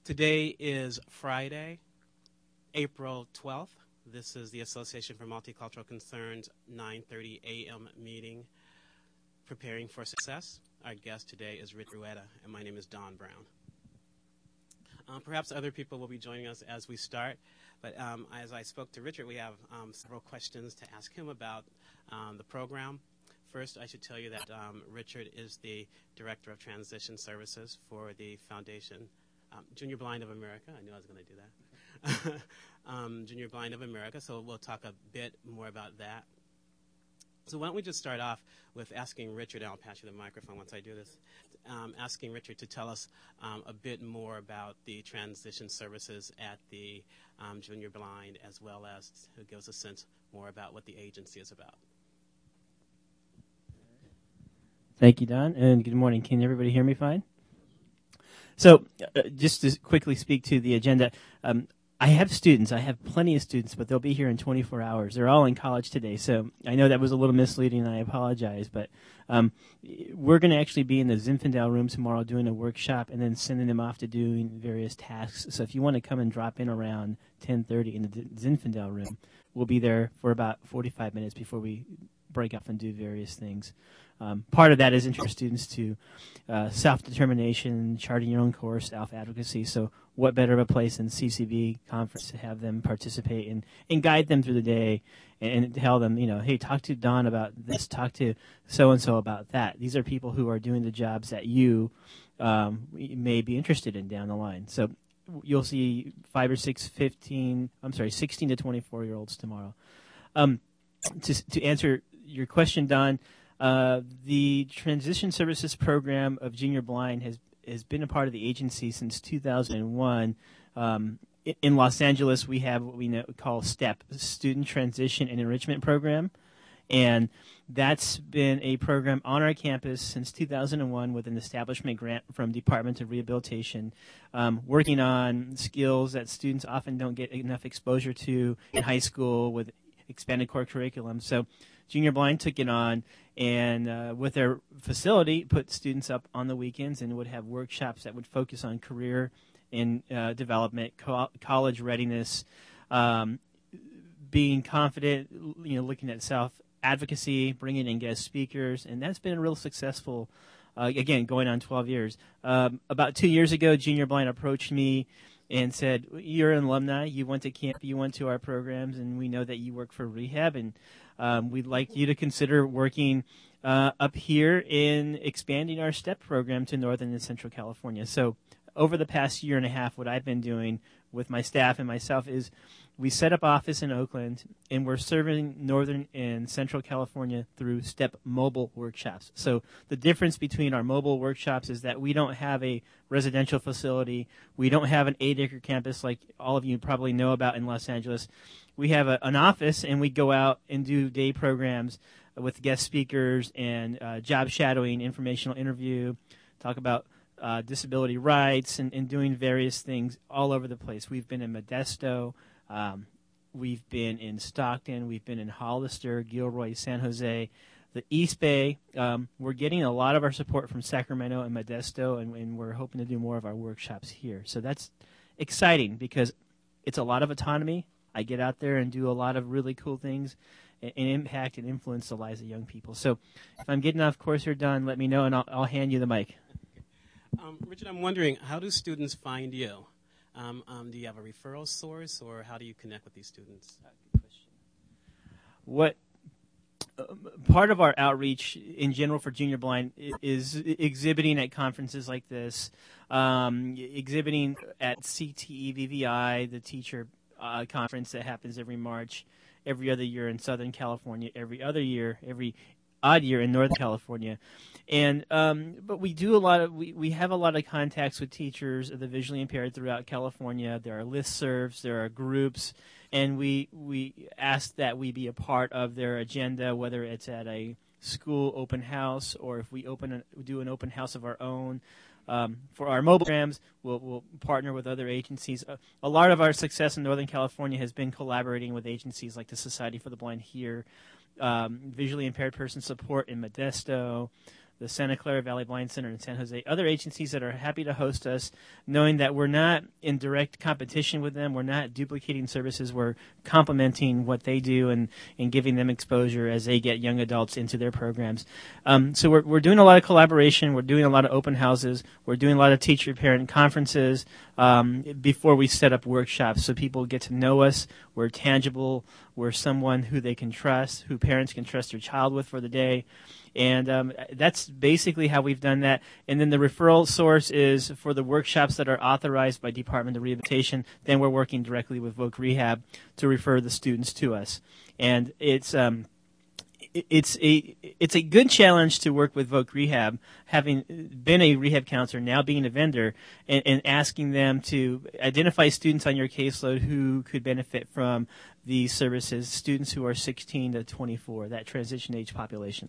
Today is Friday, April 12th. This is the Association for Multicultural Concerns 9:30 a.m. meeting, Preparing for Success. Our guest today is Richard Rueda, and my name is Don Brown. Perhaps other people will be joining us as we start, but as I spoke to Richard, we have several questions to ask him about the program. First, I should tell you that Richard is the Director of Transition Services for the Foundation Junior Blind of America. I knew I was going to do that. Junior Blind of America, so we'll talk a bit more about that. So why don't we just start off with asking Richard, and I'll pass you the microphone once I do this, asking Richard to tell us a bit more about the transition services at the Junior Blind, as well as to give us a sense more about what the agency is about. Thank you, Don, and good morning. Can everybody hear me fine? So just to quickly speak to the agenda, I have students. I have plenty of students, but they'll be here in 24 hours. They're all in college today, so I know that was a little misleading, and I apologize. But we're going to actually be in the Zinfandel room tomorrow doing a workshop and then sending them off to doing various tasks. So if you want to come and drop in around 10:30 in the Zinfandel room, we'll be there for about 45 minutes before we break off and do various things. Part of that is introduce students to self-determination, charting your own course, self-advocacy. So what better of a place than CCB conference to have them participate and guide them through the day and tell them, hey, talk to Don about this, talk to so-and-so about that. These are people who are doing the jobs that you may be interested in down the line. So you'll see 16 to 24-year-olds tomorrow. To answer your question, Don, the Transition Services Program of Junior Blind has been a part of the agency since 2001. In Los Angeles, we have what we call STEP, Student Transition and Enrichment Program, and that's been a program on our campus since 2001 with an establishment grant from Department of Rehabilitation, working on skills that students often don't get enough exposure to in high school with expanded core curriculum. So Junior Blind took it on, and with their facility, put students up on the weekends and would have workshops that would focus on career and development, college readiness, being confident, looking at self-advocacy, bringing in guest speakers, and that's been real successful, again, going on 12 years. About 2 years ago, Junior Blind approached me and said, you're an alumni, you went to camp, you went to our programs, and we know that you work for rehab, and we'd like you to consider working up here in expanding our STEP program to Northern and Central California. So over the past year and a half, what I've been doing with my staff and myself is we set up office in Oakland, and we're serving Northern and Central California through STEP mobile workshops. So the difference between our mobile workshops is that we don't have a residential facility. We don't have an 8-acre campus like all of you probably know about in Los Angeles. We have an office, and we go out and do day programs with guest speakers and job shadowing, informational interview, talk about disability rights, and doing various things all over the place. We've been in Modesto. We've been in Stockton. We've been in Hollister, Gilroy, San Jose, the East Bay. We're getting a lot of our support from Sacramento and Modesto, and we're hoping to do more of our workshops here. So that's exciting because it's a lot of autonomy. I get out there and do a lot of really cool things and impact and influence the lives of young people. So if I'm getting off course here, Don, let me know, and I'll hand you the mic. Richard, I'm wondering, how do students find you? Do you have a referral source, or how do you connect with these students? Good question. What part of our outreach in general for Junior Blind is exhibiting at conferences like this, exhibiting at CTE-VVI, the teacher conference that happens every March, every other year in Southern California, every odd year in Northern California. And but we do we have a lot of contacts with teachers of the visually impaired throughout California. There are listservs, there are groups, and we ask that we be a part of their agenda, whether it's at a school open house or if we do an open house of our own. For our mobile programs, we'll partner with other agencies. A lot of our success in Northern California has been collaborating with agencies like the Society for the Blind here, visually impaired person support in Modesto, the Santa Clara Valley Blind Center in San Jose, other agencies that are happy to host us, knowing that we're not in direct competition with them, we're not duplicating services, we're complementing what they do and giving them exposure as they get young adults into their programs. So we're doing a lot of collaboration, we're doing a lot of open houses, we're doing a lot of teacher-parent conferences before we set up workshops so people get to know us, we're tangible, we're someone who they can trust, who parents can trust their child with for the day. And that's basically how we've done that. And then the referral source is for the workshops that are authorized by Department of Rehabilitation. Then we're working directly with Voc Rehab to refer the students to us. And it's a good challenge to work with Voc Rehab, having been a rehab counselor, now being a vendor, and asking them to identify students on your caseload who could benefit from these services, students who are 16 to 24, that transition age population.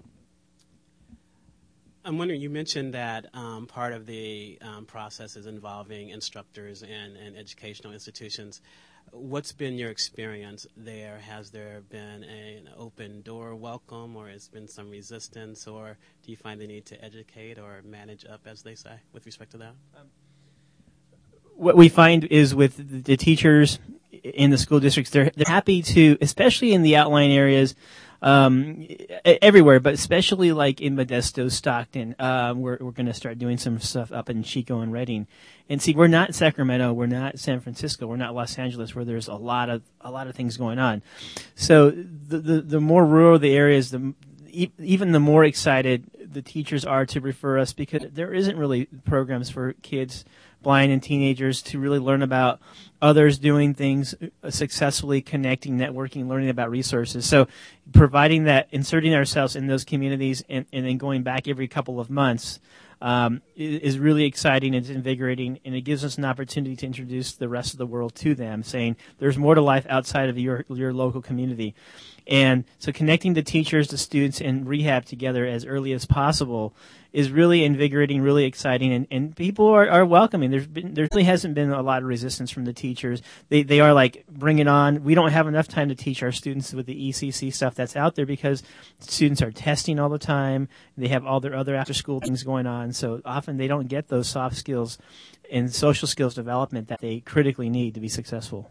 I'm wondering, you mentioned that part of the process is involving instructors and educational institutions. What's been your experience there? Has there been an open door welcome, or has been some resistance, or do you find the need to educate or manage up, as they say, with respect to that? What we find is with the teachers in the school districts, they're happy to, especially in the outlying areas, everywhere, but especially like in Modesto, Stockton, we're going to start doing some stuff up in Chico and Redding. And see, we're not Sacramento, we're not San Francisco, we're not Los Angeles, where there's a lot of things going on. So the more rural the areas, even the more excited the teachers are to refer us, because there isn't really programs for kids, blind and teenagers, to really learn about others doing things successfully, connecting, networking, learning about resources. So providing that, inserting ourselves in those communities and then going back every couple of months is really exciting. It's invigorating, and it gives us an opportunity to introduce the rest of the world to them, saying there's more to life outside of your local community. And so connecting the teachers, the students, and rehab together as early as possible is really invigorating, really exciting, and people are welcoming. There really hasn't been a lot of resistance from the teachers. They are like, bring it on. We don't have enough time to teach our students with the ECC stuff that's out there, because students are testing all the time. They have all their other after-school things going on, so often they don't get those soft skills and social skills development that they critically need to be successful.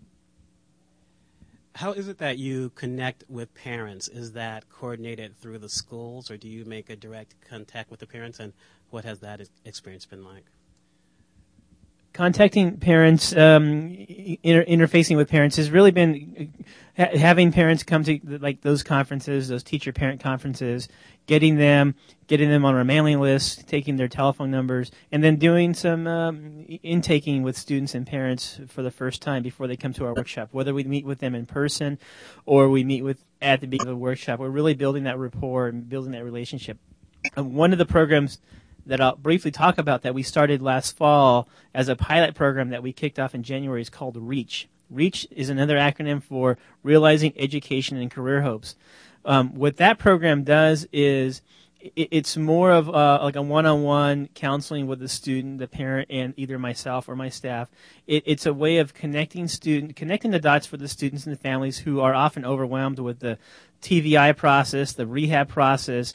How is it that you connect with parents? Is that coordinated through the schools, or do you make a direct contact with the parents, and what has that experience been like? Contacting parents, interfacing with parents has really been having parents come to like those conferences, those teacher-parent conferences, getting them on our mailing list, taking their telephone numbers, and then doing some intaking with students and parents for the first time before they come to our workshop. Whether we meet with them in person or we meet with at the beginning of the workshop, we're really building that rapport and building that relationship. One of the programs that I'll briefly talk about that we started last fall as a pilot program that we kicked off in January is called REACH. REACH is another acronym for Realizing Education and Career Hopes. What that program does is it's more of like a one-on-one counseling with the student, the parent, and either myself or my staff. It's a way of connecting the dots for the students and the families who are often overwhelmed with the TVI process, the rehab process,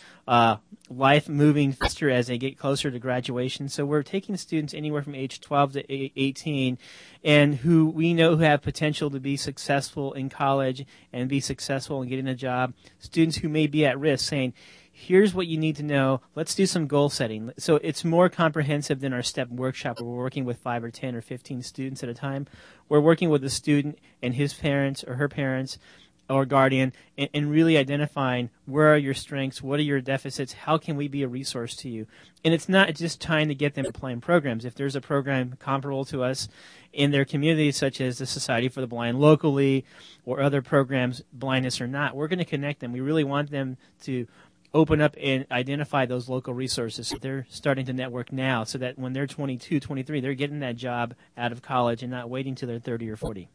life moving faster as they get closer to graduation. So we're taking students anywhere from age 12 to 18 and who we know who have potential to be successful in college and be successful in getting a job, students who may be at risk, saying, here's what you need to know. Let's do some goal setting. So it's more comprehensive than our STEP workshop where we're working with 5 or 10 or 15 students at a time. We're working with the student and his parents or her parents or guardian and really identifying where are your strengths, what are your deficits, how can we be a resource to you. And it's not just trying to get them applying programs. If there's a program comparable to us in their community, such as the Society for the Blind locally or other programs, blindness or not, we're going to connect them. We really want them to open up and identify those local resources. So they're starting to network now so that when they're 22, 23, they're getting that job out of college and not waiting till they're 30 or 40.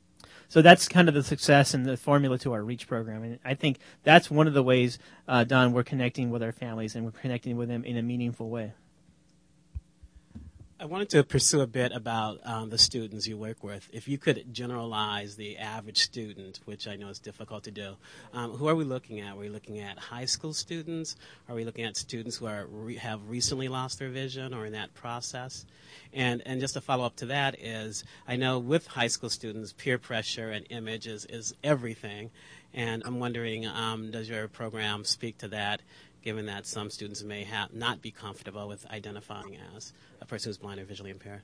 So that's kind of the success and the formula to our REACH program. And I think that's one of the ways, Don, we're connecting with our families and we're connecting with them in a meaningful way. I wanted to pursue a bit about the students you work with. If you could generalize the average student, which I know is difficult to do, who are we looking at? Are we looking at high school students? Are we looking at students who have recently lost their vision or in that process? And just a follow-up to that is, I know with high school students, peer pressure and image is everything. And I'm wondering, does your program speak to that, given that some students may not be comfortable with identifying as a person who's blind or visually impaired?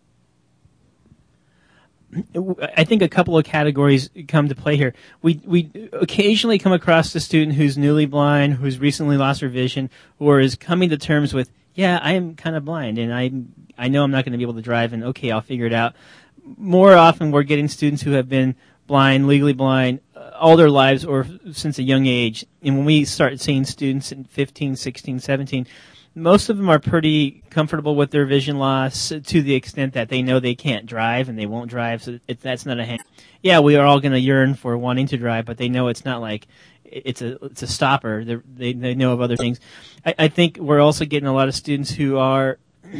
I think a couple of categories come to play here. We occasionally come across a student who's newly blind, who's recently lost their vision, or is coming to terms with, yeah, I am kind of blind, and I know I'm not going to be able to drive, and okay, I'll figure it out. More often, we're getting students who have been blind, legally blind, all their lives or since a young age. And when we start seeing students in 15, 16, 17, most of them are pretty comfortable with their vision loss to the extent that they know they can't drive and they won't drive. So that's not a hang. Yeah, we are all going to yearn for wanting to drive, but they know it's not like it's a stopper. They know of other things. I think we're also getting a lot of students who are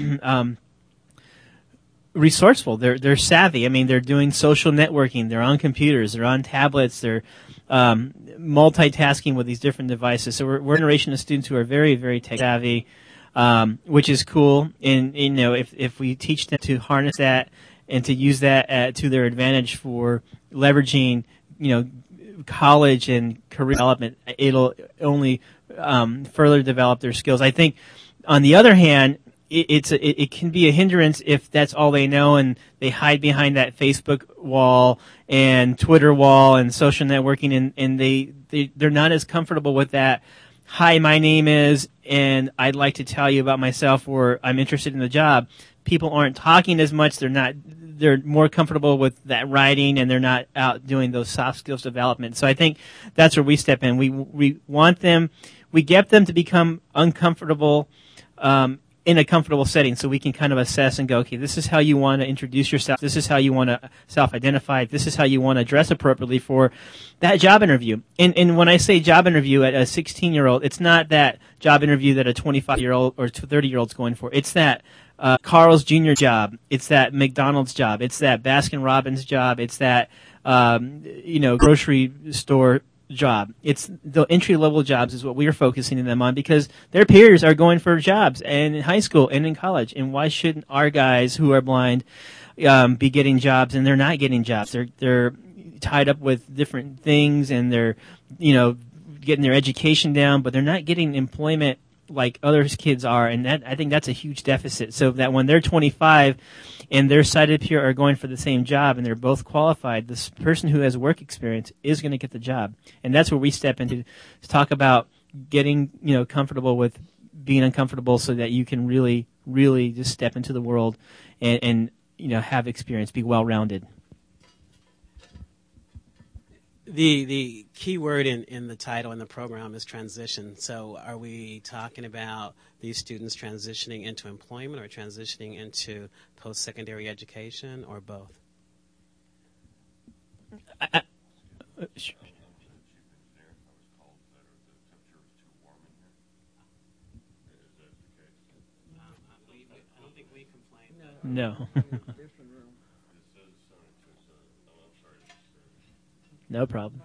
resourceful. They're savvy. I mean, they're doing social networking. They're on computers. They're on tablets. They're multitasking with these different devices. So we're a generation of students who are very, very tech savvy, which is cool. And if we teach them to harness that and to use that to their advantage for leveraging, college and career development, it'll only further develop their skills. I think, on the other hand, it can be a hindrance if that's all they know and they hide behind that Facebook wall and Twitter wall and social networking, and they're not as comfortable with that. Hi, my name is, and I'd like to tell you about myself, or I'm interested in the job. People aren't talking as much. They're more comfortable with that writing, and they're not out doing those soft skills development. So I think that's where we step in. We get them to become uncomfortable, in a comfortable setting, so we can kind of assess and go, okay, this is how you want to introduce yourself. This is how you want to self-identify. This is how you want to dress appropriately for that job interview. And when I say job interview at a 16-year-old, it's not that job interview that a 25-year-old or 30-year-old's going for. It's that Carl's Jr. job. It's that McDonald's job. It's that Baskin-Robbins job. It's that grocery store job. It's the entry-level jobs is what we are focusing them on, because their peers are going for jobs and in high school and in college. And why shouldn't our guys who are blind be getting jobs? And they're not getting jobs. They're tied up with different things, and they're getting their education down, but they're not getting employment like other kids are. And I think that's a huge deficit. So that when they're 25 and their sighted peer are going for the same job and they're both qualified, this person who has work experience is going to get the job. And that's where we step into to talk about getting comfortable with being uncomfortable, so that you can really, really just step into the world and have experience, be well-rounded. The key word in the title and the program is transition. So are we talking about these students transitioning into employment or transitioning into post-secondary education, or both? Sure. I don't think we complain. No. No problem.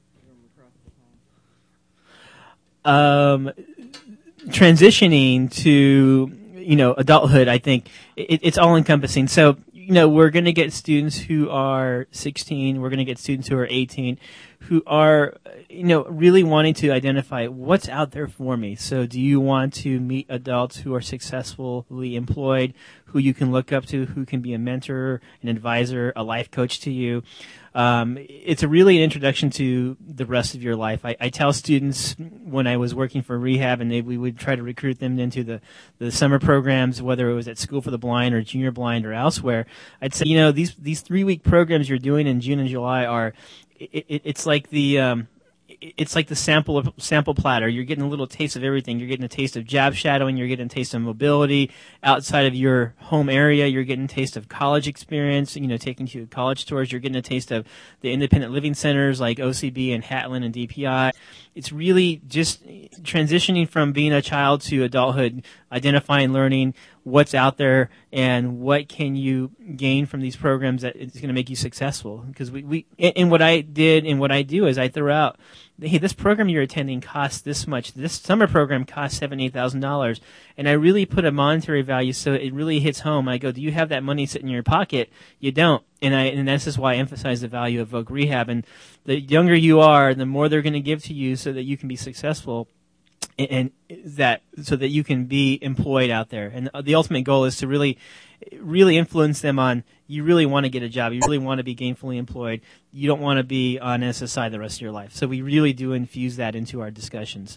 Transitioning to adulthood, I think it's all encompassing. So we're going to get students who are 16. We're going to get students who are 18, who are really wanting to identify what's out there for me. So do you want to meet adults who are successfully employed, who you can look up to, who can be a mentor, an advisor, a life coach to you? It's really an introduction to the rest of your life. I tell students when I was working for rehab, and we would try to recruit them into the summer programs, whether it was at School for the Blind or Junior Blind or elsewhere, I'd say, these 3-week programs you're doing in June and July are, it's like the sample platter. You're getting a little taste of everything. You're getting a taste of job shadowing. You're getting a taste of mobility outside of your home area. You're getting a taste of college experience, taking to college tours. You're getting a taste of the independent living centers like OCB and Hatlin and DPI. It's really just transitioning from being a child to adulthood, identifying, learning what's out there and what can you gain from these programs that is going to make you successful. Because and what I did and what I do is I throw out, hey, this program you're attending costs this much. This summer program costs $78,000, and I really put a monetary value so it really hits home. I go, do you have that money sitting in your pocket? You don't, and this is why I emphasize the value of Voc Rehab. And the younger you are, the more they're going to give to you so that you can be successful. And that so that you can be employed out there. And the ultimate goal is to really influence them on, you really want to get a job. You really want to be gainfully employed. You don't want to be on SSI the rest of your life. So we really do infuse that into our discussions.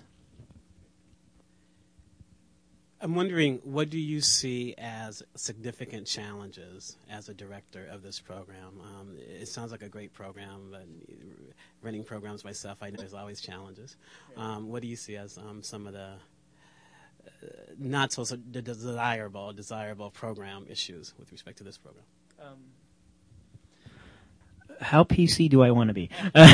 I'm wondering, what do you see as significant challenges as a director of this program? It sounds like a great program, but running programs myself, I know there's always challenges. What do you see as some of the not so the desirable program issues with respect to this program? How PC do I want to be?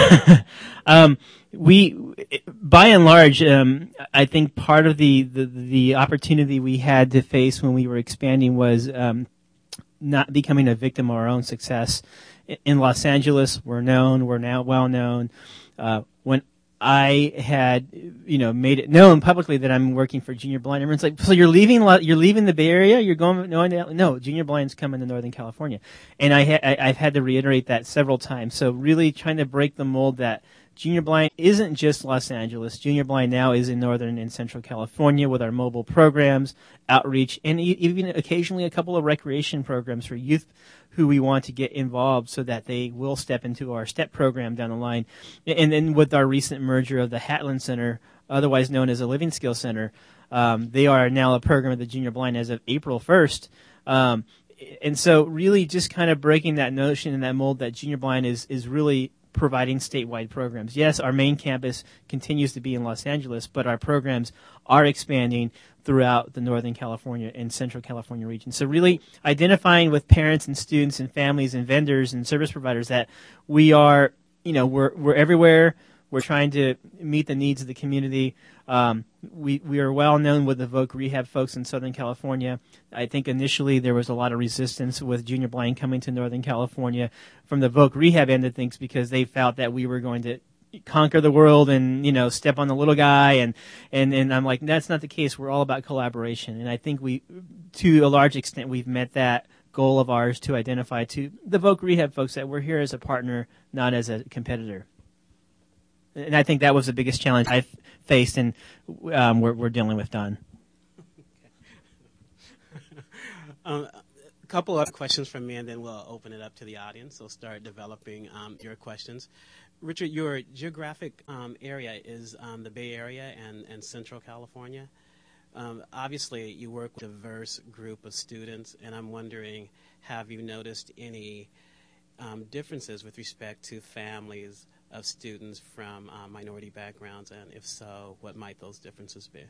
By and large, I think part of the opportunity we had to face when we were expanding was not becoming a victim of our own success. In Los Angeles, we're now well known. When I had, made it known publicly that I'm working for Junior Blind, everyone's like, so you're leaving the Bay Area? You're going no, Junior Blind's coming to Northern California. And I've had to reiterate that several times. So really trying to break the mold that Junior Blind isn't just Los Angeles. Junior Blind now is in Northern and Central California with our mobile programs, outreach, and even occasionally a couple of recreation programs for youth who we want to get involved so that they will step into our STEP program down the line. And then with our recent merger of the Hatland Center, otherwise known as a Living Skills Center, they are now a program of the Junior Blind as of April 1st. And so really just kind of breaking that notion and that mold that Junior Blind is really providing statewide programs. Yes, our main campus continues to be in Los Angeles, but our programs are expanding throughout the Northern California and Central California region. So really identifying with parents and students and families and vendors and service providers that we are, we're everywhere. We're trying to meet the needs of the community. We are well known with the Voc Rehab folks in Southern California. I think initially there was a lot of resistance with Junior Blind coming to Northern California from the Voc Rehab end of things because they felt that we were going to conquer the world and, step on the little guy. And I'm like, that's not the case. We're all about collaboration. And I think to a large extent, we've met that goal of ours to identify to the Voc Rehab folks that we're here as a partner, not as a competitor. And I think that was the biggest challenge I faced, and we're dealing with, Don. A couple of questions from me, and then we'll open it up to the audience. So start developing your questions. Richard, your geographic area is the Bay Area and Central California. Obviously, you work with a diverse group of students, and I'm wondering, have you noticed any differences with respect to families of students from minority backgrounds, and if so, what might those differences be?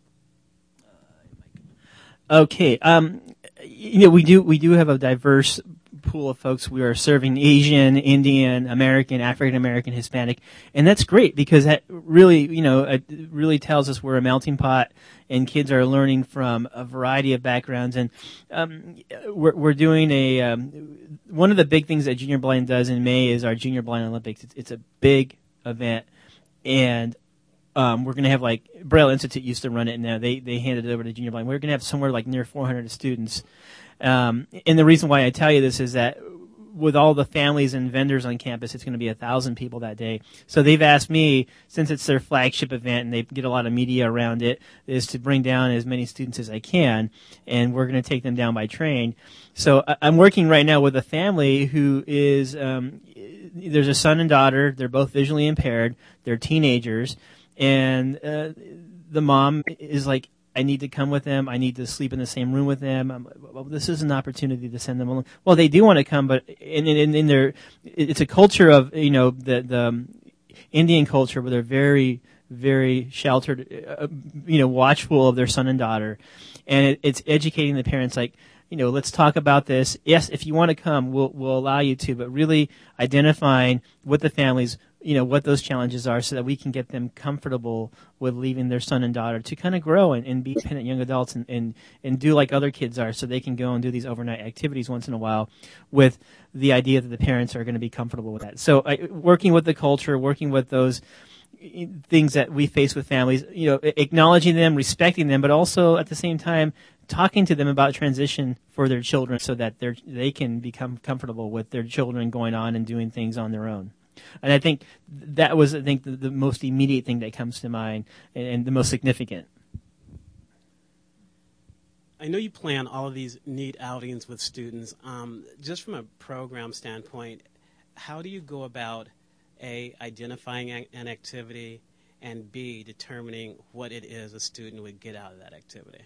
Okay, we do have a diverse pool of folks. We are serving Asian, Indian, American, African American, Hispanic, and that's great because that really, it really tells us we're a melting pot, and kids are learning from a variety of backgrounds. And we're doing one of the big things that Junior Blind does in May is our Junior Blind Olympics. It's a big event, and we're going to have Braille Institute used to run it, and now they handed it over to Junior Blind. We're going to have somewhere near 400 students. And the reason why I tell you this is that with all the families and vendors on campus, it's going to be 1,000 people that day. So they've asked me, since it's their flagship event and they get a lot of media around it, is to bring down as many students as I can, and we're going to take them down by train. So I'm working right now with a family who is, there's a son and daughter. They're both visually impaired. They're teenagers. And the mom is like, I need to come with them. I need to sleep in the same room with them. Well, this is an opportunity to send them along. Well, they do want to come, but in their, it's a culture of, the Indian culture where they're very, very sheltered, watchful of their son and daughter. And it's educating the parents let's talk about this. Yes, if you want to come, we'll allow you to, but really identifying with the families, what those challenges are so that we can get them comfortable with leaving their son and daughter to kind of grow and be independent young adults and do like other kids are, so they can go and do these overnight activities once in a while with the idea that the parents are going to be comfortable with that. So working with the culture, working with those things that we face with families, acknowledging them, respecting them, but also at the same time talking to them about transition for their children so that they can become comfortable with their children going on and doing things on their own. And I think that was, the most immediate thing that comes to mind and the most significant. I know you plan all of these neat outings with students. Just from a program standpoint, how do you go about A, identifying an activity, and B, determining what it is a student would get out of that activity?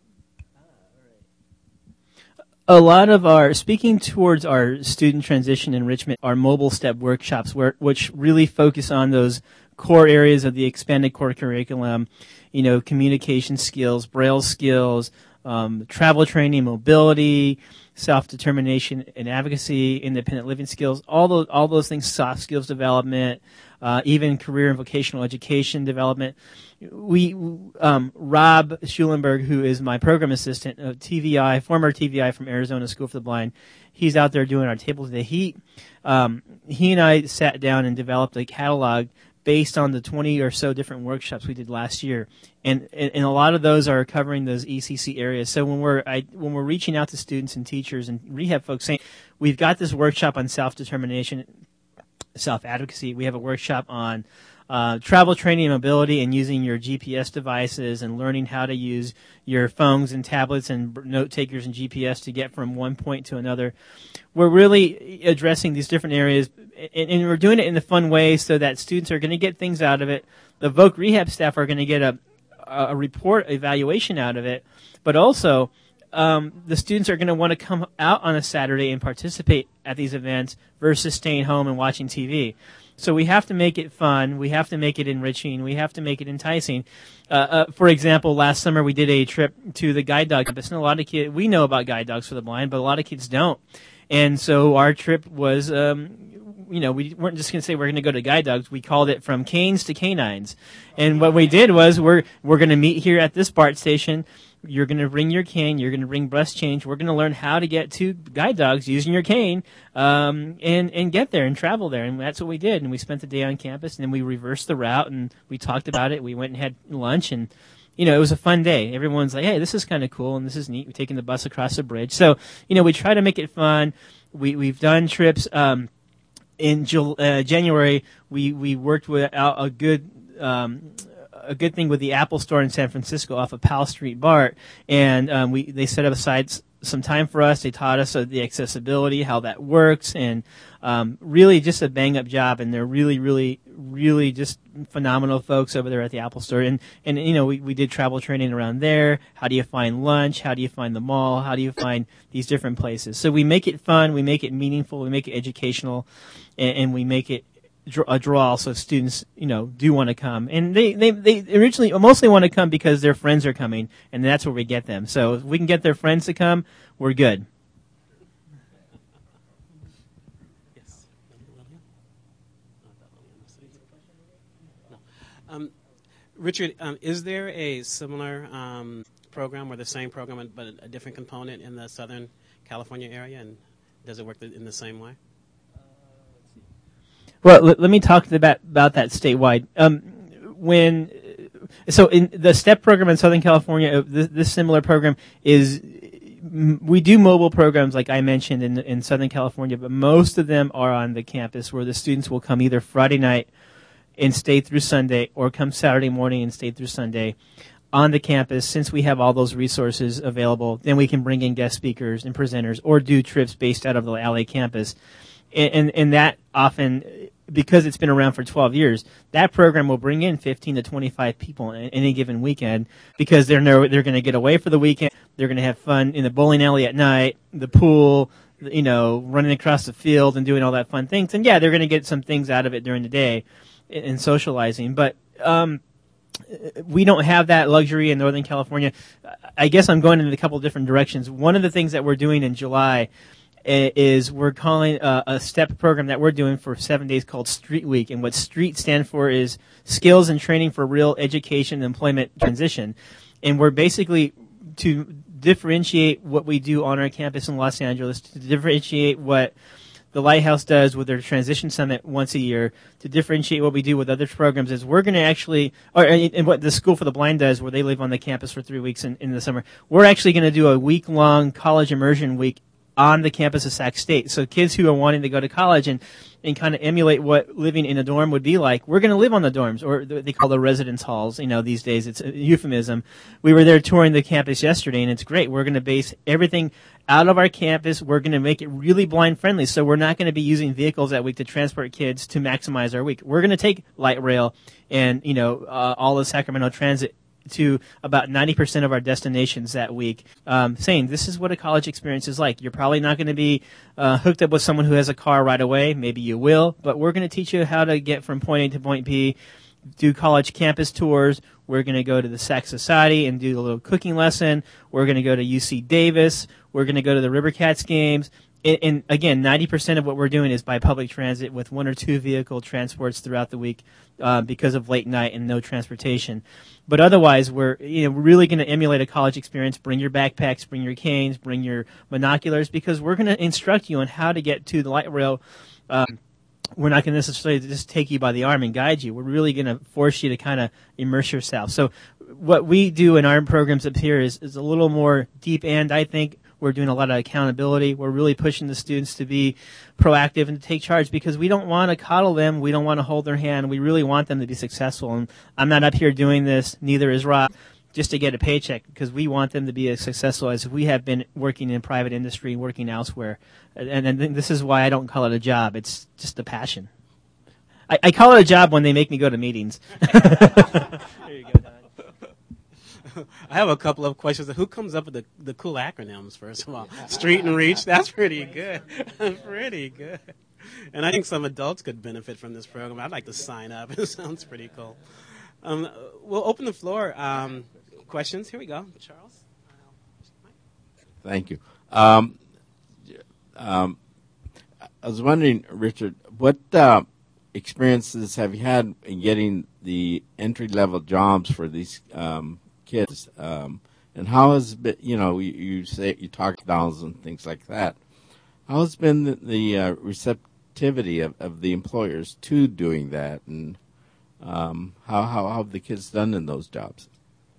A lot of speaking towards our student transition enrichment, our mobile step workshops, which really focus on those core areas of the expanded core curriculum, communication skills, Braille skills, travel training, mobility, self-determination and advocacy, independent living skills, all those things, soft skills development, even career and vocational education development. Rob Schulenberg, who is my program assistant, former TVI from Arizona School for the Blind, he's out there doing our table today. He and I sat down and developed a catalog based on the 20 or so different workshops we did last year, and a lot of those are covering those ECC areas. So when we're reaching out to students and teachers and rehab folks, saying we've got this workshop on self-determination, self-advocacy, we have a workshop on travel training and mobility and using your GPS devices and learning how to use your phones and tablets and note takers and GPS to get from one point to another. We're really addressing these different areas, and we're doing it in a fun way so that students are going to get things out of it. The Voc Rehab staff are going to get a report evaluation out of it, but also the students are going to want to come out on a Saturday and participate at these events versus staying home and watching TV. So we have to make it fun. We have to make it enriching. We have to make it enticing. For example, last summer we did a trip to the guide dog campus, and a lot of kids, we know about guide dogs for the blind, but a lot of kids don't. And so our trip was, we weren't just going to say we're going to go to guide dogs. We called it From Canes to Canines. And what we did was we're going to meet here at this BART station. You're going to bring your cane. You're going to bring bus change. We're going to learn how to get to guide dogs using your cane, and get there and travel there. And that's what we did. And we spent the day on campus, and then we reversed the route, and we talked about it. We went and had lunch, and it was a fun day. Everyone's like, hey, this is kind of cool, and this is neat. We're taking the bus across the bridge. So, we try to make it fun. We've done trips. In January, we worked with a good thing with the Apple Store in San Francisco off of Powell Street BART, and they set aside some time for us. They taught us the accessibility, how that works, and really just a bang-up job. And they're really, really, really just phenomenal folks over there at the Apple Store. And we did travel training around there. How do you find lunch? How do you find the mall? How do you find these different places? So we make it fun, we make it meaningful, we make it educational, and we make it a draw so students do want to come, and they originally mostly want to come because their friends are coming, and that's where we get them. So if we can get their friends to come, we're good. Yes. Richard, is there a similar program or the same program but a different component in the Southern California area, and does it work in the same way? Well, let me talk about that statewide. So in the STEP program in Southern California, this similar program is, we do mobile programs like I mentioned in Southern California, but most of them are on the campus where the students will come either Friday night and stay through Sunday, or come Saturday morning and stay through Sunday on the campus. Since we have all those resources available, then we can bring in guest speakers and presenters or do trips based out of the LA campus. And that often, because it's been around for 12 years, that program will bring in 15 to 25 people in any given weekend, because they're going to get away for the weekend. They're going to have fun in the bowling alley at night, the pool, running across the field and doing all that fun things. And yeah, they're going to get some things out of it during the day and socializing. But we don't have that luxury in Northern California. I guess I'm going in a couple of different directions. One of the things that we're doing in July is we're calling a STEP program that we're doing for 7 days called Street Week. And what STREET stand for is Skills and Training for Real Education and Employment Transition. And we're basically to differentiate what we do on our campus in Los Angeles, to differentiate what the Lighthouse does with their Transition Summit once a year, to differentiate what we do with other programs, is we're going to actually, and what the School for the Blind does, where they live on the campus for 3 weeks in the summer. We're actually going to do a week-long college immersion week on the campus of Sac State. So kids who are wanting to go to college and kind of emulate what living in a dorm would be like, we're going to live on the dorms, or they call the residence halls, these days. It's a euphemism. We were there touring the campus yesterday, and it's great. We're going to base everything out of our campus. We're going to make it really blind friendly. So we're not going to be using vehicles that week to transport kids to maximize our week. We're going to take light rail and, all the Sacramento Transit to about 90% of our destinations that week, saying this is what a college experience is like. You're probably not going to be hooked up with someone who has a car right away. Maybe you will, but we're going to teach you how to get from point A to point B, do college campus tours. We're going to go to the Sac Society and do a little cooking lesson. We're going to go to UC Davis. We're going to go to the River Cats games. And again, 90% of what we're doing is by public transit with 1 or 2 vehicle transports throughout the week because of late night and no transportation. But otherwise, we're really going to emulate a college experience. Bring your backpacks, bring your canes, bring your binoculars, because we're going to instruct you on how to get to the light rail. We're not going to necessarily just take you by the arm and guide you. We're really going to force you to kind of immerse yourself. So what we do in our programs up here is a little more deep end, I think. We're doing a lot of accountability. We're really pushing the students to be proactive and to take charge, because we don't want to coddle them. We don't want to hold their hand. We really want them to be successful. And I'm not up here doing this, neither is Rob, just to get a paycheck, because we want them to be as successful as we have been working in private industry, working elsewhere. And this is why I don't call it a job. It's just a passion. I call it a job when they make me go to meetings. There you go, Don. I have a couple of questions. Who comes up with the cool acronyms, first of all? Street and Reach, that's pretty good. Pretty good. And I think some adults could benefit from this program. I'd like to sign up. It sounds pretty cool. We'll open the floor. Questions? Here we go. Charles? Thank you. I was wondering, Richard, what experiences have you had in getting the entry-level jobs for these kids, and how has been, you say you talk dolls and things like that. How has been the receptivity of the employers to doing that, and how have the kids done in those jobs?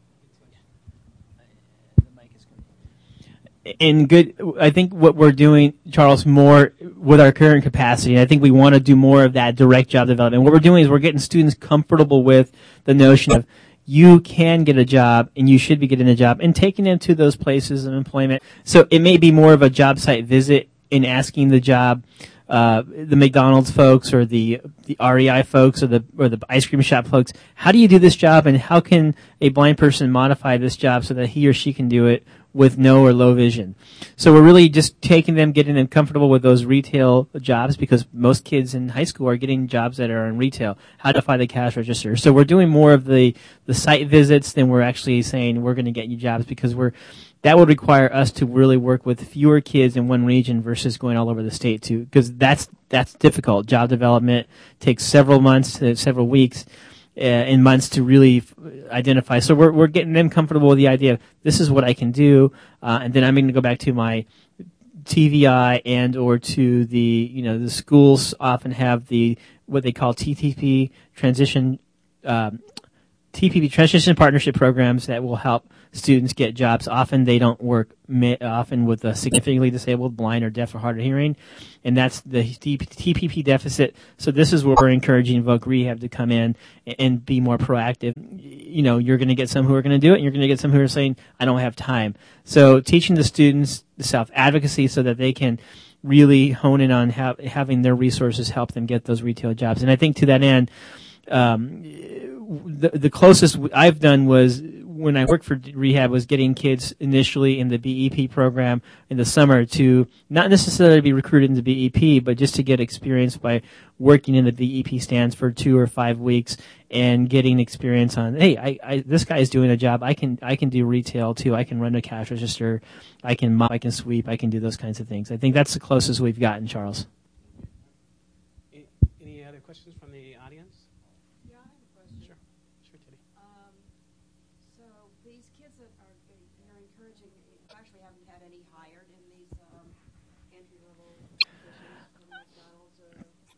And good, I think what we're doing, Charles, more with our current capacity, and I think we want to do more of that direct job development. What we're doing is we're getting students comfortable with the notion of you can get a job and you should be getting a job, and taking them to those places of employment. So it may be more of a job site visit in asking the job, the McDonald's folks or the REI folks or the ice cream shop folks, how do you do this job, and how can a blind person modify this job so that he or she can do it with no or low vision? So we're really just taking them, getting them comfortable with those retail jobs, because most kids in high school are getting jobs that are in retail. How to find the cash register. So we're doing more of the site visits than we're actually saying we're going to get you jobs, because that would require us to really work with fewer kids in one region versus going all over the state too, because that's difficult. Job development takes several months to several weeks in months to really identify. So we're getting them comfortable with the idea of this is what I can do, and then I'm going to go back to my TVI and or to the schools often have what they call TPP transition partnership programs that will help students get jobs. Often they don't work often with a significantly disabled, blind, or deaf or hard of hearing, and that's the TPP deficit. So this is where we're encouraging Voc Rehab to come in and be more proactive. You're going to get some who are going to do it, and you're going to get some who are saying, I don't have time. So teaching the students the self-advocacy so that they can really hone in on having their resources help them get those retail jobs. And I think to that end, the closest I've done was when I worked for rehab was getting kids initially in the BEP program in the summer to not necessarily be recruited into BEP, but just to get experience by working in the BEP stands for 2 or 5 weeks and getting experience on, hey, this guy's doing a job. I can do retail too. I can run a cash register. I can mop. I can sweep. I can do those kinds of things. I think that's the closest we've gotten, Charles. Any other questions from the audience? Yeah, I have a question. Sure, Teddy. So these kids that are they're encouraging, you actually haven't had any hired in these entry-level positions from McDonald's or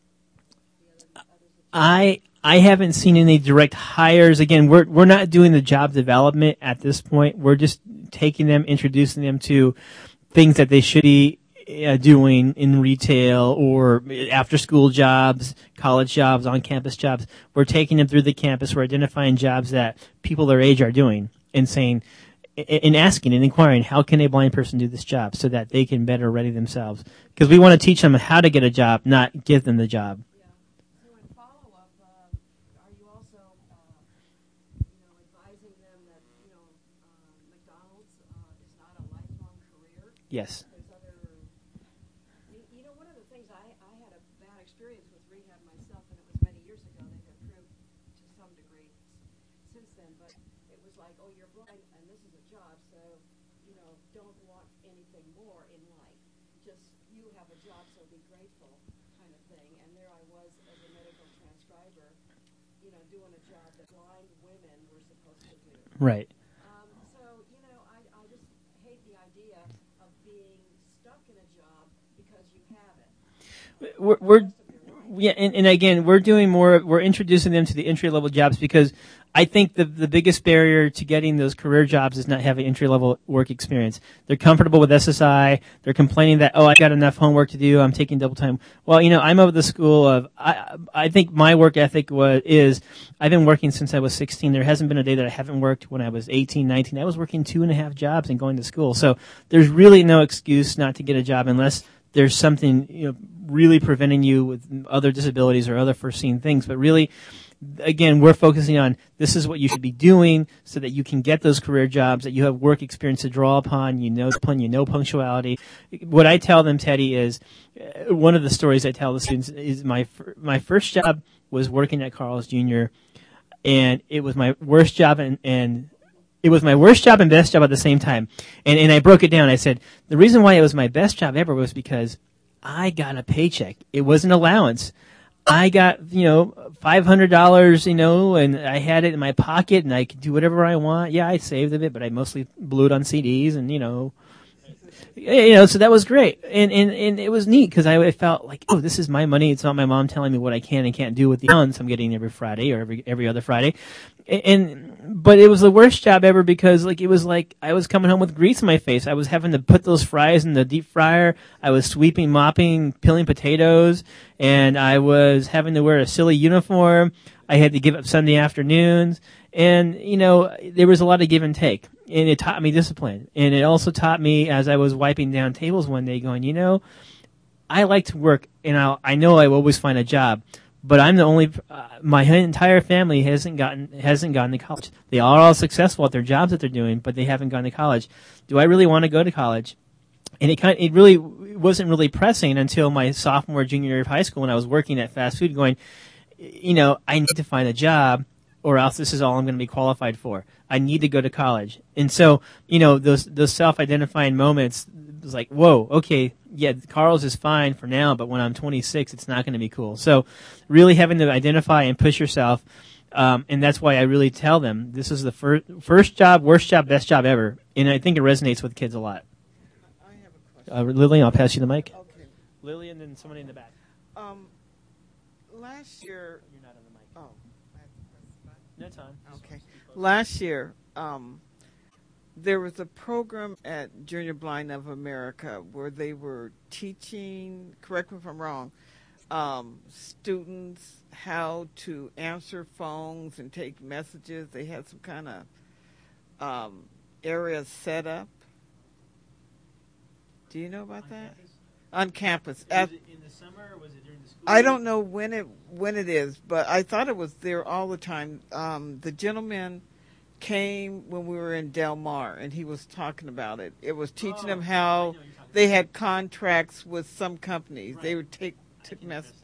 the others that I haven't seen any direct hires. Again, we're not doing the job development at this point. We're just taking them, introducing them to things that they should be doing in retail or after school jobs, college jobs, on campus jobs. We're taking them through the campus. We're identifying jobs that people their age are doing and saying, and asking and inquiring, how can a blind person do this job so that they can better ready themselves? Because we want to teach them how to get a job, not give them the job. Yeah. So in follow-up, are you also, advising them that, McDonald's is not a lifelong career? Yes. There's other, one of the things I had a bad experience with rehab myself, and it was many years ago. They've improved to some degree since then, but it was like, oh, you're blind, and this is a job, so, don't want anything more in life. Just, you have a job, so be grateful kind of thing. And there I was as a medical transcriber, doing a job that blind women were supposed to do. Right. So, I just hate the idea of being stuck in a job because you have it. And again, we're introducing them to the entry-level jobs because I think the biggest barrier to getting those career jobs is not having entry-level work experience. They're comfortable with SSI. They're complaining that, I got enough homework to do. I'm taking double time. Well, I'm of the school of, I think my work ethic is, I've been working since I was 16. There hasn't been a day that I haven't worked when I was 18, 19. I was working 2.5 jobs and going to school. So there's really no excuse not to get a job unless there's something, really preventing you with other disabilities or other foreseen things. But really, again, we're focusing on this is what you should be doing so that you can get those career jobs, that you have work experience to draw upon, you know punctuality. What I tell them, Teddy, is one of the stories I tell the students is my first job was working at Carl's Jr., and it was my worst job and it was my worst job and best job at the same time. And I broke it down. I said, the reason why it was my best job ever was because I got a paycheck. It was an allowance. I got, $500, and I had it in my pocket and I could do whatever I want. Yeah, I saved a bit, but I mostly blew it on CDs and, so that was great. And it was neat because I felt like, this is my money. It's not my mom telling me what I can and can't do with the funds I'm getting every Friday or every other Friday. But it was the worst job ever because it was like I was coming home with grease in my face. I was having to put those fries in the deep fryer. I was sweeping, mopping, peeling potatoes, and I was having to wear a silly uniform. I had to give up Sunday afternoons. And, there was a lot of give and take. And it taught me discipline. And it also taught me as I was wiping down tables one day going, I like to work and I know I will always find a job. But I'm the only, my entire family hasn't gone to college. They are all successful at their jobs that they're doing, but they haven't gone to college. Do I really want to go to college? And it really wasn't really pressing until my sophomore, junior year of high school when I was working at fast food going, I need to find a job or else this is all I'm going to be qualified for. I need to go to college. And so, those self-identifying moments, it was like, whoa, okay, yeah, Carl's is fine for now, but when I'm 26, it's not going to be cool. So really having to identify and push yourself, and that's why I really tell them this is the first job, worst job, best job ever. And I think it resonates with kids a lot. I have a question. Lillian, I'll pass you the mic. Okay. Lillian and somebody in the back. Last year. You're not on the mic. Oh. I have to press the button. No time. Okay. Last year, there was a program at Junior Blind of America where they were teaching, correct me if I'm wrong, students how to answer phones and take messages. They had some kind of area set up. Do you know about that? On campus. Was it in the summer or was it during the school I don't know when it is, but I thought it was there all the time. The gentleman came when we were in Del Mar, and he was talking about it. It was teaching them how they had contracts with some companies. They would took messages.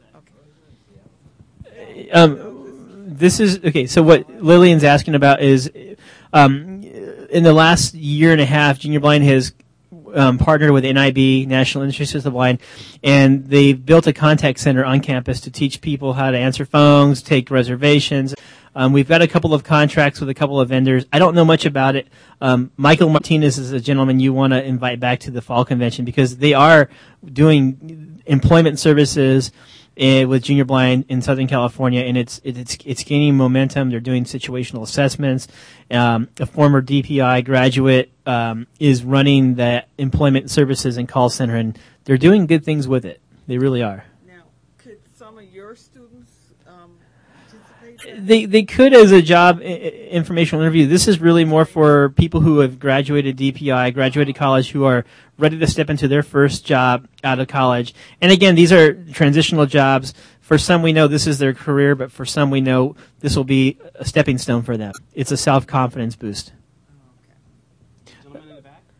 This is okay. So what Lillian's asking about is, in the last year and a half, Junior Blind has partnered with NIB, National Institute of the Blind, and they've built a contact center on campus to teach people how to answer phones, take reservations. We've got a couple of contracts with a couple of vendors. I don't know much about it. Michael Martinez is a gentleman you want to invite back to the fall convention because they are doing employment services with Junior Blind in Southern California, and it's gaining momentum. They're doing situational assessments. A former DPI graduate is running the employment services and call center, and they're doing good things with it. They really are. Now, could some of your students participate? They could as a job informational interview. This is really more for people who have graduated DPI, graduated college, who are ready to step into their first job out of college. And again, these are transitional jobs. For some, we know this is their career, but for some, we know this will be a stepping stone for them. It's a self-confidence boost. Gentleman in the back.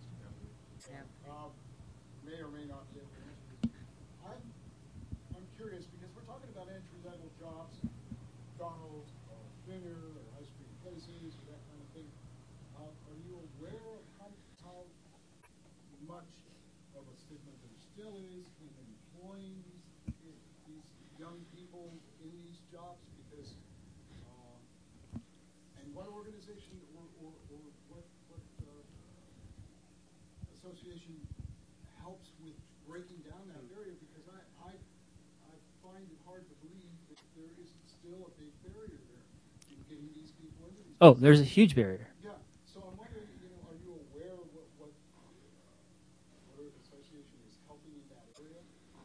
May or may not be able to answer this. I'm curious because we're talking about entry-level jobs, McDonald's, or dinner, or ice cream places, or that kind of thing. Are you aware of how much of a stigma there still is in employing these young people in these jobs? Because, and what organization or what association helps with breaking down that barrier? Because I find it hard to believe that there isn't still a big barrier there in getting these people into these. Oh, there's a huge barrier. Yeah. So I'm wondering, are you aware of what association is helping in that area?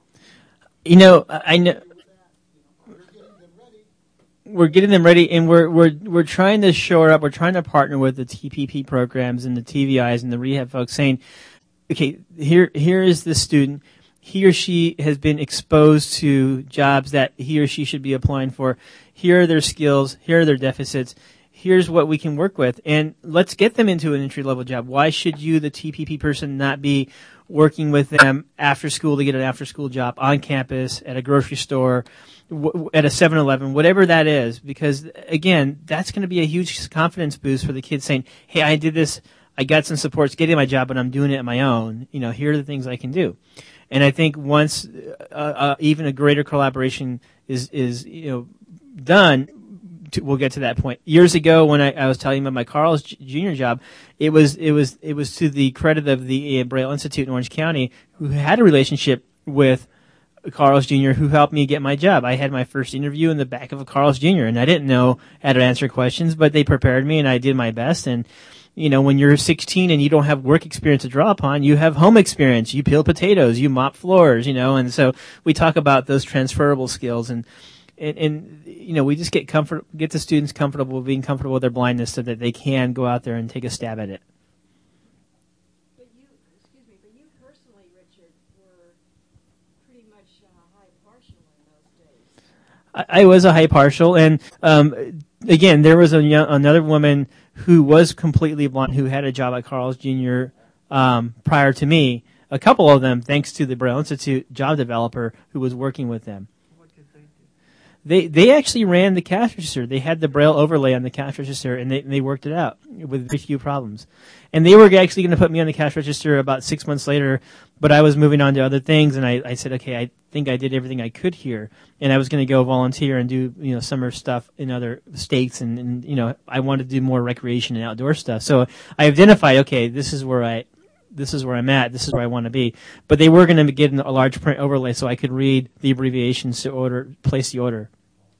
I know. We're getting them ready. We're getting them ready, and we're trying to shore up. We're trying to partner with the TPP programs and the TVIs and the rehab folks, saying, okay, here is the student. He or she has been exposed to jobs that he or she should be applying for. Here are their skills. Here are their deficits. Here's what we can work with, and let's get them into an entry-level job. Why should you, the TPP person, not be working with them after school to get an after-school job on campus, at a grocery store, at a 7-Eleven, whatever that is? Because, again, that's going to be a huge confidence boost for the kids saying, hey, I did this. I got some supports getting my job, but I'm doing it on my own. Here are the things I can do. And I think once even a greater collaboration is done, we'll get to that point. Years ago, when I was telling you about my Carl's Jr. job, it was to the credit of the Braille Institute in Orange County, who had a relationship with Carl's Jr., who helped me get my job. I had my first interview in the back of a Carl's Jr., and I didn't know how to answer questions, but they prepared me, and I did my best. And when you're 16 and you don't have work experience to draw upon, you have home experience. You peel potatoes, you mop floors, and so we talk about those transferable skills, and we just get the students comfortable being comfortable with their blindness so that they can go out there and take a stab at it. But you personally, Richard, were pretty much high partial in those days. I was a high partial, and again, there was another woman who was completely blind who had a job at Carl's Jr. Prior to me. A couple of them, thanks to the Braille Institute job developer who was working with them. What did they do? They actually ran the cash register. They had the Braille overlay on the cash register, and they worked it out with very few problems. And they were actually going to put me on the cash register about 6 months later, but I was moving on to other things, and I said, okay, I think I did everything I could here, and I was going to go volunteer and do summer stuff in other states, and I wanted to do more recreation and outdoor stuff. So I identified, okay, this is where I'm at. This is where I want to be. But they were going to get a large print overlay so I could read the abbreviations to place the order.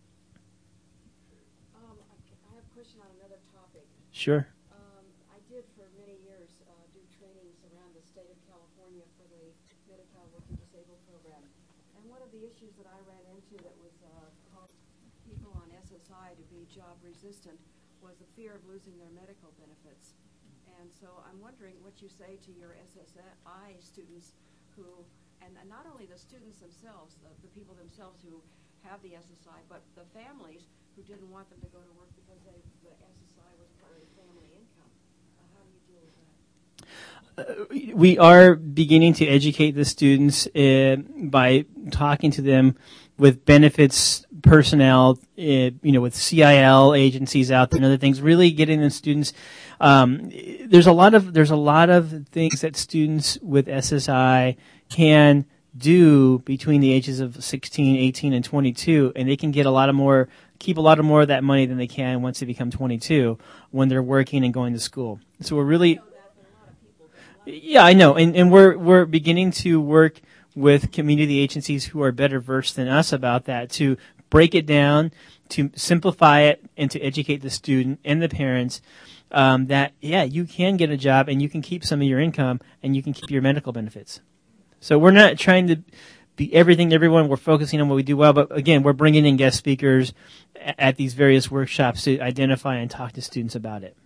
I have a question on another topic. Sure. I did for many years do trainings around the state of California for the Medi-Cal Working Disabled program. And one of the issues that I ran into that was caused people on SSI to be job resistant was the fear of losing their medical benefits. And so I'm wondering what you say to your SSI students who, and not only the students themselves, the people themselves who have the SSI, but the families who didn't want them to go to work because the SSI was part of the family income. How do you deal with that? We are beginning to educate the students by talking to them with benefits personnel, with CIL agencies out there and other things, really getting the students. There's a lot of things that students with SSI can do between the ages of 16, 18, and 22, and they can get keep a lot more of that money than they can once they become 22 when they're working and going to school. So we're really, yeah, I know, and we're beginning to work with community agencies who are better versed than us about that, to break it down, to simplify it, and to educate the student and the parents that, yeah, you can get a job and you can keep some of your income and you can keep your medical benefits. So we're not trying to be everything to everyone. We're focusing on what we do well, but again, we're bringing in guest speakers at these various workshops to identify and talk to students about it.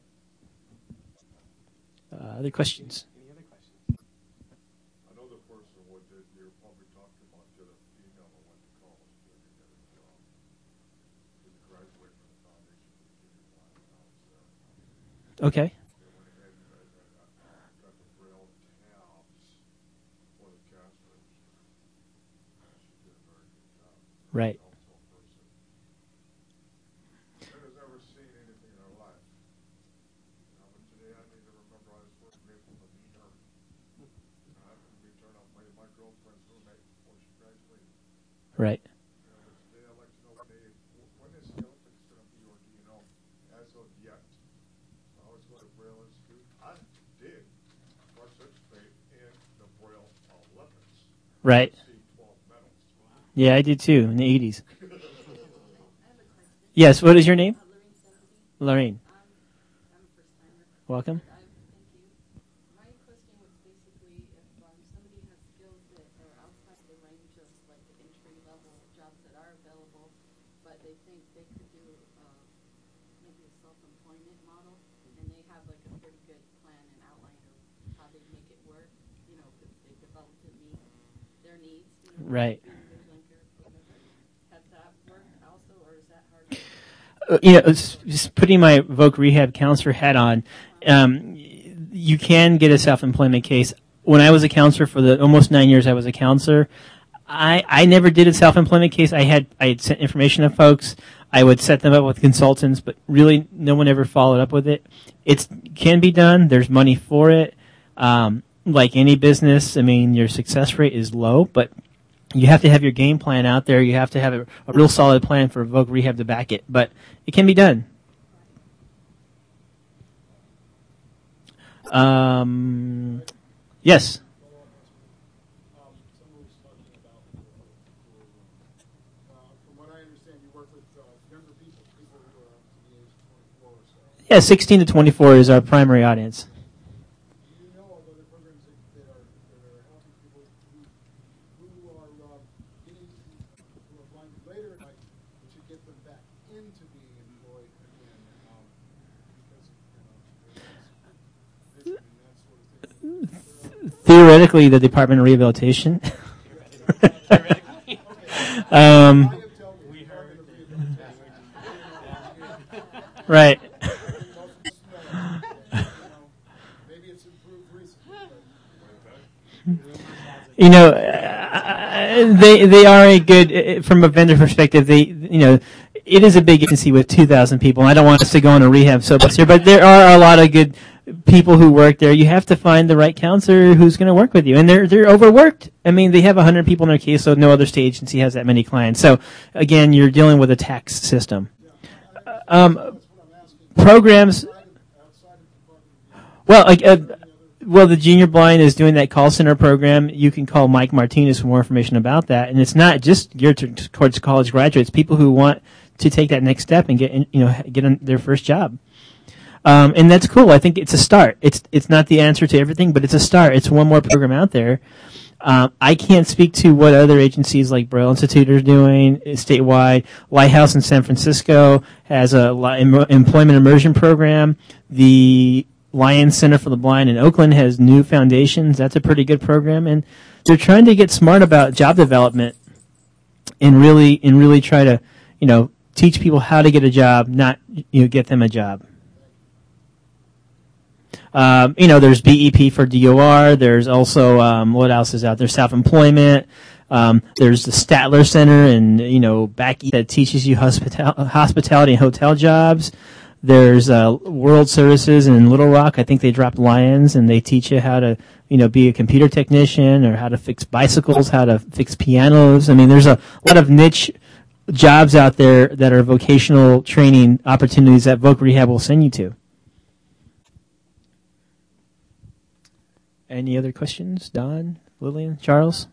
Other questions? I know the person what you're probably talking about, the female that went to college, didn't get a job, didn't graduate from the foundation for the junior blind when I was there. Okay. They went ahead and got the Braille tabs for the cash register. She did a very good job. Right. Also a person that has never seen anything in her life. But today I need to remember I was first grateful to meet her. I could be turned out my girlfriend's roommate before she graduated. Right. But today I'd like to know when is the Olympics going to be, or do you know as of yet? I was going to Braille Institute. I did participate in the Braille Olympics. Right. See 12 medals. Yeah, I did too in the 80s. Yes, what is your name? Lorraine. I'm a first timer. Welcome. Thank you. My question was basically if somebody has skills that are outside the range of like the entry level jobs that are available, but they think they could do maybe a self-employment model, and they have like a pretty good plan and outline of how they make it work, because they developed to meet their needs. Right. Has that worked also, or is that hard? Just putting my Voc Rehab counselor hat on, you can get a self-employment case. When I was a counselor for the almost 9 years I was a counselor, I never did a self-employment case. I had sent information to folks. I would set them up with consultants, but really no one ever followed up with it. It can be done. There's money for it. Like any business, your success rate is low, but you have to have your game plan out there. You have to have a real solid plan for Voc Rehab to back it, but it can be done. Yes. Someone was talking about, from what I understand, you work with younger people who are up to the age of 24 or so. Yeah, 16 to 24 is our primary audience. Do you know of other programs that are helping people who are getting who are blind later in life to get them back into being employed again because of vision and that sort of thing? Theoretically, the Department of Rehabilitation. Right. Maybe it's improved recently. They are a good, from a vendor perspective, it is a big agency with 2,000 people. I don't want us to go on a rehab soapbox here, but there are a lot of good people who work there. You have to find the right counselor who's going to work with you. And they're overworked. They have 100 people in their case, so no other state agency has that many clients. So, again, you're dealing with a tax system. Programs, well, the Junior Blind is doing that call center program. You can call Mike Martinez for more information about that. And it's not just geared towards college graduates, people who want to take that next step and get their first job. And that's cool. I think it's a start. It's not the answer to everything, but it's a start. It's one more program out there. I can't speak to what other agencies like Braille Institute are doing statewide. Lighthouse in San Francisco has a employment immersion program. The Lions Center for the Blind in Oakland has New Foundations. That's a pretty good program, and they're trying to get smart about job development and really try to teach people how to get a job, not get them a job. There's BEP for DOR. There's also what else is out there? Self-employment. There's the Statler Center and back that teaches you hospitality and hotel jobs. There's World Services in Little Rock. I think they dropped Lions, and they teach you how to be a computer technician or how to fix bicycles, how to fix pianos. I mean, there's a lot of niche jobs out there that are vocational training opportunities that Voc Rehab will send you to. Any other questions? Don, Lillian, Charles?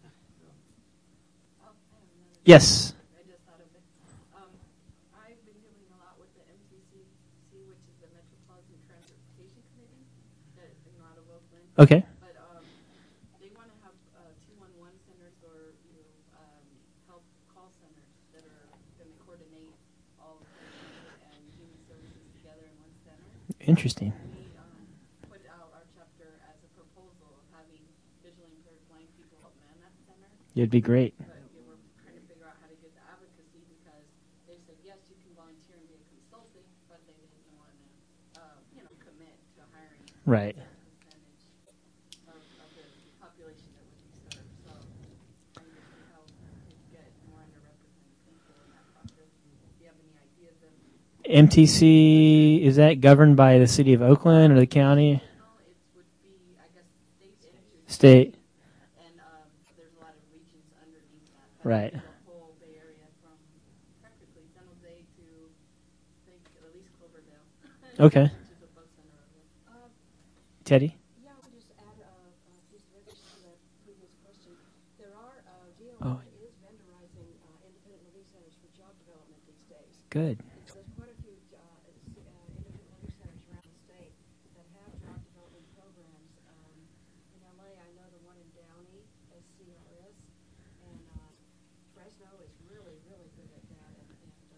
Yes. I just thought of it. I've been dealing a lot with the MTCC, which is the Metropolitan Transportation Committee, that out of Oakland. Okay. But they want to have 211 centers or help call centers that are going to coordinate all of the and human services together in one center. Interesting. We put out our chapter as a proposal of having visually impaired blind people help man that center. It'd be great. But we're trying to figure out how to get the advocacy because they said, yes, you can volunteer and be a consultant, but they didn't want to, commit to hiring Right. a percentage of the population that would be served. So trying to see how we could get more underrepresented people in that process. If you have any ideas of MTC, is that governed by the city of Oakland or the county? it would be, I guess, state. State. And there's a lot of regions underneath that. Right. The whole Bay Area from practically San Jose to, I think, at least Cloverdale. Okay. Which is a bus center of it. Teddy? Yeah, I would just add a piece of information to that previous question. There are, Oh. DOR is vendorizing independent living centers for job development these days. Good. There's quite a few independent living centers around the state that have job development programs. In LA, I know the one in Downey, SCRS, and Fresno is really, really good at that. And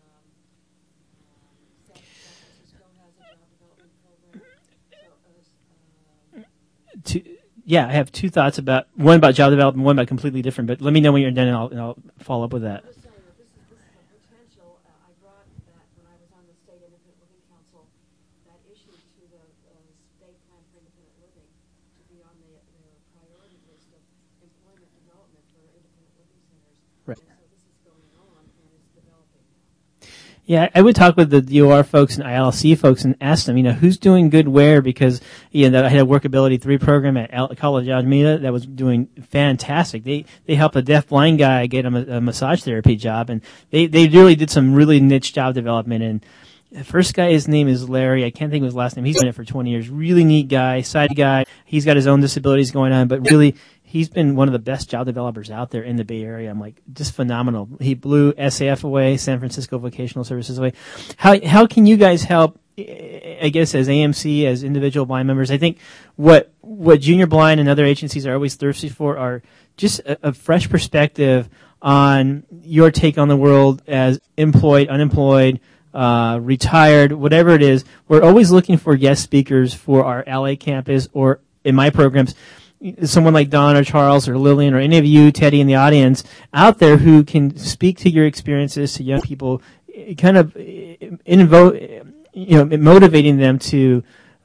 San Francisco has a job development program. Yeah, I have two thoughts one about job development, one about completely different, but let me know when you're done and I'll follow up with that. I'm just saying that this is a potential. I brought that when I was on the State Independent Living Council, that issue to the State Plan for Independent Living to be on their priority list of employment development for independent living centers. Right. And so this is going on and it's developing now. Yeah, I would talk with the DOR folks and ILC folks and ask them, who's doing good where, because, I had a Workability 3 program at College Alameda that was doing fantastic. They helped a deaf-blind guy get a massage therapy job, and they really did some really niche job development. And the first guy, his name is Larry. I can't think of his last name. He's been in it for 20 years. Really neat guy, side guy. He's got his own disabilities going on, but really, he's been one of the best job developers out there in the Bay Area. I'm like, just phenomenal. He blew SAF away, San Francisco Vocational Services away. How can you guys help, I guess, as AMC, as individual blind members? I think what Junior Blind and other agencies are always thirsty for are just a fresh perspective on your take on the world as employed, unemployed, retired, whatever it is. We're always looking for guest speakers for our LA campus or in my programs. Someone like Don or Charles or Lillian or any of you, Teddy, in the audience out there who can speak to your experiences to young people, kind of motivating them to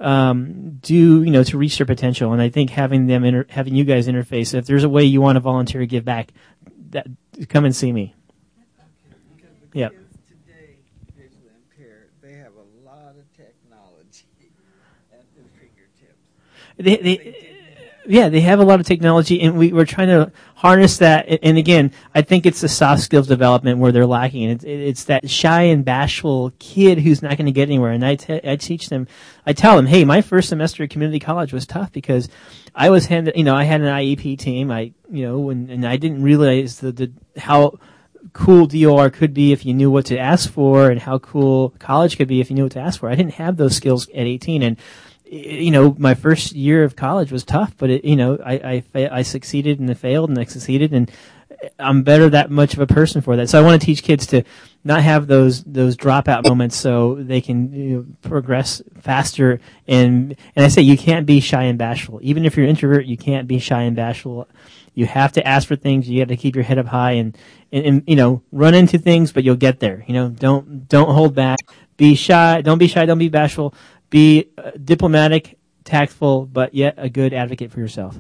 to reach their potential. And I think having you guys interface, if there's a way you want to volunteer to give back, come and see me. Yeah. Kids today, visually impaired, they have a lot of technology at their fingertips. They have a lot of technology, and we're trying to harness that. And again, I think it's the soft skills development where they're lacking. And it's that shy and bashful kid who's not going to get anywhere. And I teach them, I tell them, hey, my first semester at community college was tough because I was handed, I had an IEP team. And I didn't realize how cool DOR could be if you knew what to ask for, and how cool college could be if you knew what to ask for. I didn't have those skills at 18, and my first year of college was tough, but I succeeded and I failed and I succeeded, and I'm better that much of a person for that. So I want to teach kids to not have those dropout moments, so they can progress faster. And I say you can't be shy and bashful. Even if you're an introvert, you can't be shy and bashful. You have to ask for things. You have to keep your head up high and run into things, but you'll get there. Don't hold back. Be shy. Don't be shy. Don't be bashful. Be diplomatic, tactful, but yet a good advocate for yourself.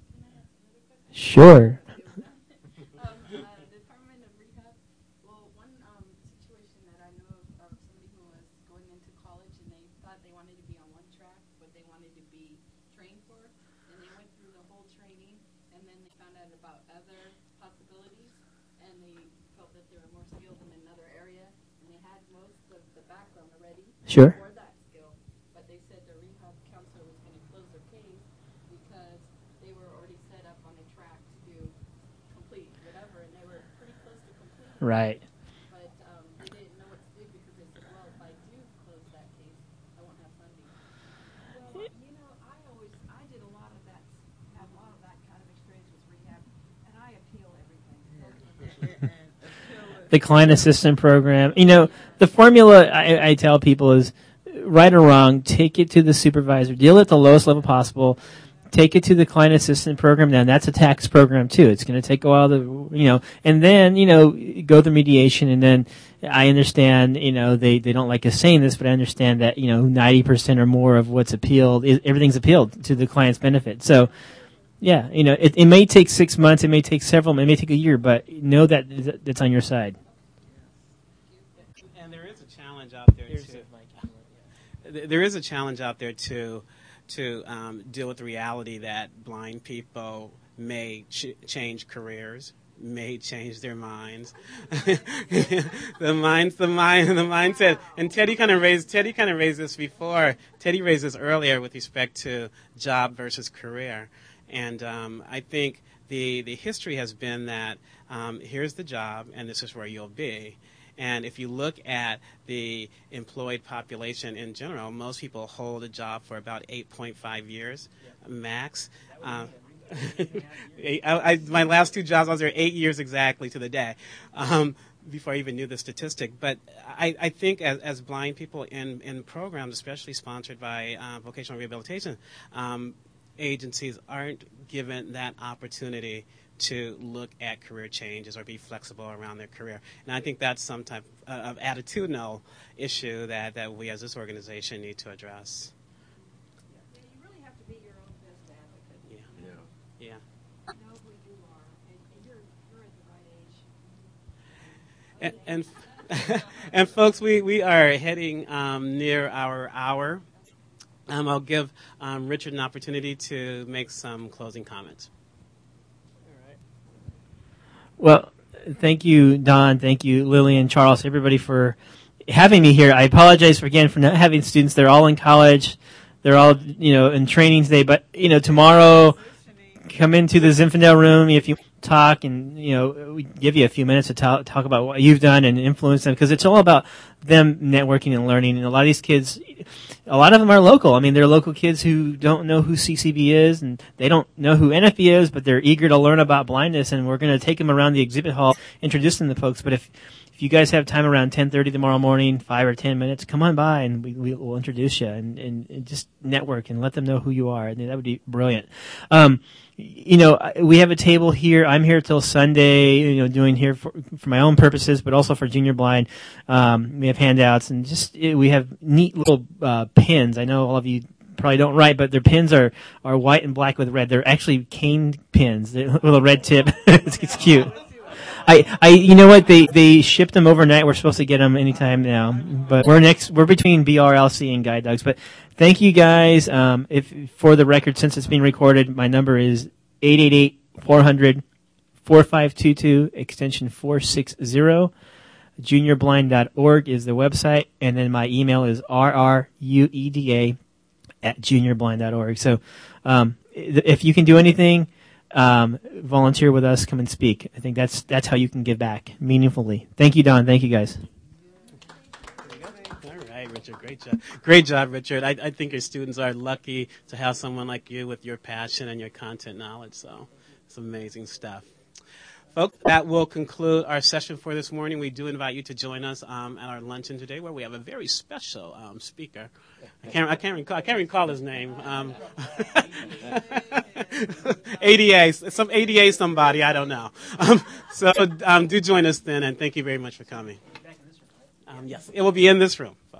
Sure. Department of Rehab. Well, one situation that I know of somebody who was going into college and they thought they wanted to be on one track, but they wanted to be trained for, and they went through the whole training, and then they found out about other possibilities, and they felt that they were more skilled in another area, and they had most of the background already Sure. for that skill, but they said the rehab counselor was going to close their case because they were already set up on a track to complete whatever, and they were pretty close to complete. Right. But they didn't know what to do because they said, well, if I do close that case, I won't have funding. Well, I did a lot of that, have a lot of that kind of experience with rehab, and I appeal everything. The client assistant program. The formula I tell people is right or wrong, take it to the supervisor, deal at the lowest level possible, take it to the client assistant program. Now that's a tax program too. It's going to take a while to, and then, go the mediation. And then I understand, they don't like us saying this, but I understand that, 90% or more of what's appealed, everything's appealed to the client's benefit. So, yeah, it may take 6 months, it may take several, it may take a year, but know that it's on your side. And there is a challenge out there too. There is a challenge out there too to deal with the reality that blind people may change careers, may change their minds. the mindset. And Teddy kind of raised this before. Teddy raised this earlier with respect to job versus career. And I think the history has been that here's the job and this is where you'll be. And if you look at the employed population in general, most people hold a job for about 8.5 years max. My last 2 jobs, I was there 8 years exactly to the day before I even knew the statistic. But I think as blind people in programs, especially sponsored by vocational rehabilitation agencies, aren't given that opportunity to look at career changes or be flexible around their career. And I think that's some type of attitudinal issue that we as this organization need to address. Yeah, you really have to be your own best advocate. Yeah. Know who you are, and you're at the right age. And folks, we are heading near our hour. I'll give Richard an opportunity to make some closing comments. Well, thank you, Don. Thank you, Lillian, Charles, everybody for having me here. I apologize for not having students. They're all in college. They're all, in training today. But, tomorrow, come into the Zinfandel room if you talk and, we give you a few minutes to talk about what you've done and influence them because it's all about them networking and learning. And a lot of these kids, a lot of them are local. I mean, they're local kids who don't know who CCB is and they don't know who NFB is, but they're eager to learn about blindness. And we're going to take them around the exhibit hall, introduce them to folks. But if you guys have time around 10:30 tomorrow morning, 5 or 10 minutes, come on by and we'll introduce you and just network and let them know who you are. I think that would be brilliant. We have a table here. I'm here till Sunday, doing here for my own purposes, but also for Junior Blind. We have handouts and we have neat little pins. I know all of you probably don't write, but their pins are white and black with red. They're actually cane pins with a red tip. It's cute. You know what? They shipped them overnight. We're supposed to get them anytime now, but we're between BRLC and Guide Dogs. But thank you guys. If for the record, since it's being recorded, my number is 888-400-4522, extension 460. JuniorBlind.org is the website, and then my email is rrueda@juniorblind.org. So, if you can do anything, volunteer with us, come and speak. I think that's how you can give back meaningfully. Thank you, Don. Thank you, guys. All right, Richard. Great job, Richard. I think your students are lucky to have someone like you with your passion and your content knowledge. So it's amazing stuff. Folks, that will conclude our session for this morning. We do invite you to join us at our luncheon today, where we have a very special speaker. I can't recall his name. ADA, some ADA somebody, I don't know. So do join us then, and thank you very much for coming. Yes, it will be in this room.